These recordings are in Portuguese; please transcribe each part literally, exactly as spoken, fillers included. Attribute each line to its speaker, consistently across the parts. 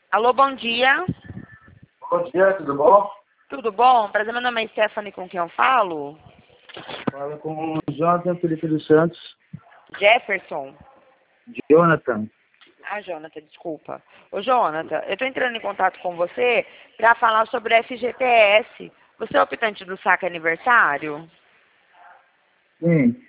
Speaker 1: Alô, bom dia.
Speaker 2: Bom dia, tudo bom?
Speaker 1: Tudo bom? Prazer, meu nome é Stephanie, com quem eu falo?
Speaker 2: Fala com o Jonathan Felipe dos Santos.
Speaker 1: Jefferson.
Speaker 2: Jonathan.
Speaker 1: Ah, Jonathan, desculpa. Ô, Jonathan, eu tô entrando em contato com você para falar sobre o F G T S. Você é optante do saque aniversário?
Speaker 2: Sim.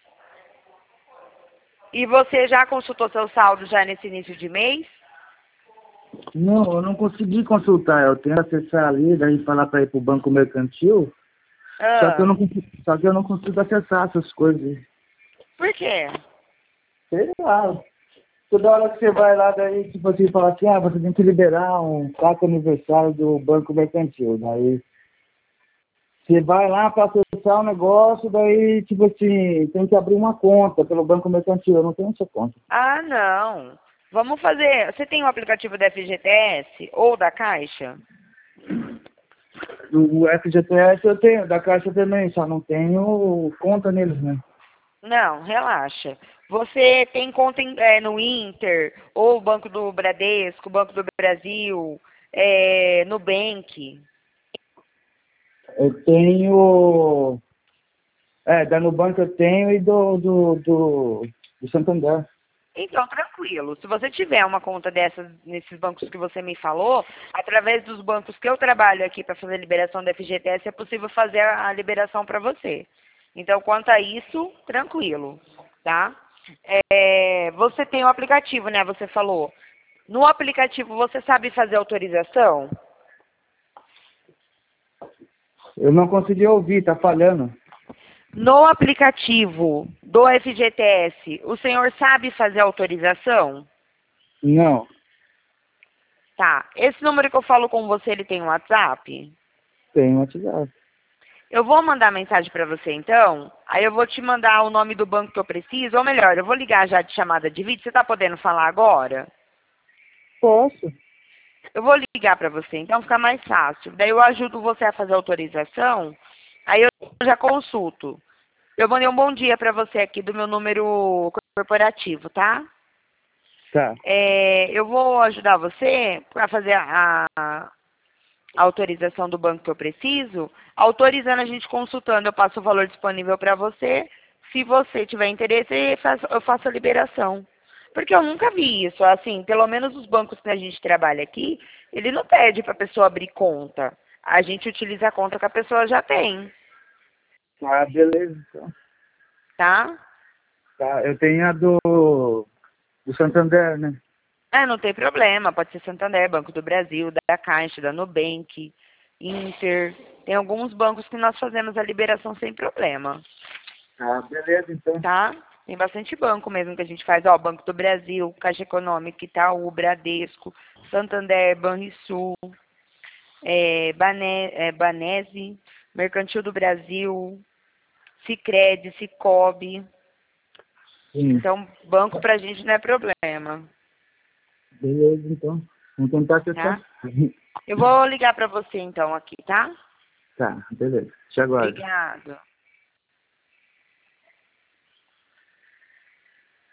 Speaker 1: E você já consultou seu saldo já nesse início de mês?
Speaker 2: Não, eu não consegui consultar. Eu tenho que acessar ali, daí falar para ir pro banco mercantil. Só que eu
Speaker 1: Ah,
Speaker 2: não consigo, só que eu não consigo acessar essas coisas.
Speaker 1: por quê?
Speaker 2: Sei lá. Toda hora que você vai lá, daí, tipo assim, fala assim, ah, você tem que liberar um saque aniversário do banco mercantil. Daí você vai lá para acessar o negócio, daí, tipo assim, tem que abrir uma conta pelo banco mercantil. Eu não tenho essa conta.
Speaker 1: Ah, não. Vamos fazer. Você tem o aplicativo da F G T S ou da Caixa?
Speaker 2: O F G T S eu tenho, da Caixa também, só não tenho conta neles, né?
Speaker 1: Não, relaxa. Você tem conta em- é, no Inter, ou Banco do Bradesco, Banco do Brasil, é, Nubank.
Speaker 2: Eu tenho. É, da Nubank eu tenho e do, do, do, do Santander.
Speaker 1: Então, tranquilo. Se você tiver uma conta dessas nesses bancos que você me falou, através dos bancos que eu trabalho aqui para fazer a liberação da F G T S, é possível fazer a a liberação para você. Então, quanto a isso, tranquilo, tá? É, você tem o aplicativo, né? Você falou. No aplicativo, você sabe fazer autorização?
Speaker 2: Eu não consegui ouvir, tá falhando.
Speaker 1: No aplicativo do F G T S, o senhor sabe fazer autorização?
Speaker 2: Não,
Speaker 1: Tá. Esse número que eu falo com você, ele tem um WhatsApp?
Speaker 2: tenho WhatsApp.
Speaker 1: Eu vou mandar mensagem para você então. Aí eu vou te mandar o nome do banco que eu preciso. Ou melhor, eu vou ligar já de chamada de vídeo. Você tá podendo falar agora?
Speaker 2: Posso?
Speaker 1: Eu vou ligar para você, então fica mais fácil. Daí eu ajudo você a fazer a autorização. Aí eu já consulto. Eu mandei um bom dia para você aqui do meu número corporativo, tá?
Speaker 2: Tá.
Speaker 1: É, eu vou ajudar você para fazer a, a autorização do banco que eu preciso. Autorizando, a gente consultando, eu passo o valor disponível para você. Se você tiver interesse, eu faço, eu faço a liberação. Porque eu nunca vi isso. Assim, pelo menos os bancos que a gente trabalha aqui, ele não pede para a pessoa abrir conta. A gente utiliza a conta que a pessoa já tem,
Speaker 2: Ah, beleza, então.
Speaker 1: tá?
Speaker 2: Tá, eu tenho a do, do Santander, né?
Speaker 1: É, não tem problema. Pode ser Santander, Banco do Brasil, da Caixa, da Nubank, Inter. Tem alguns bancos que nós fazemos a liberação sem problema,
Speaker 2: Ah, beleza, então.
Speaker 1: tá? Tem bastante banco mesmo que a gente faz. Ó, Banco do Brasil, Caixa Econômica, Itaú, Bradesco, Santander, Banrisul, é, Bane, é, Banese, Mercantil do Brasil, Sicredi, Cicobi.
Speaker 2: Sim.
Speaker 1: Então, banco pra gente não é problema,
Speaker 2: Beleza, então. Vamos tentar acessar.
Speaker 1: tá? Eu vou ligar pra você então aqui, tá?
Speaker 2: Tá, beleza. Te aguardo.
Speaker 1: Obrigada.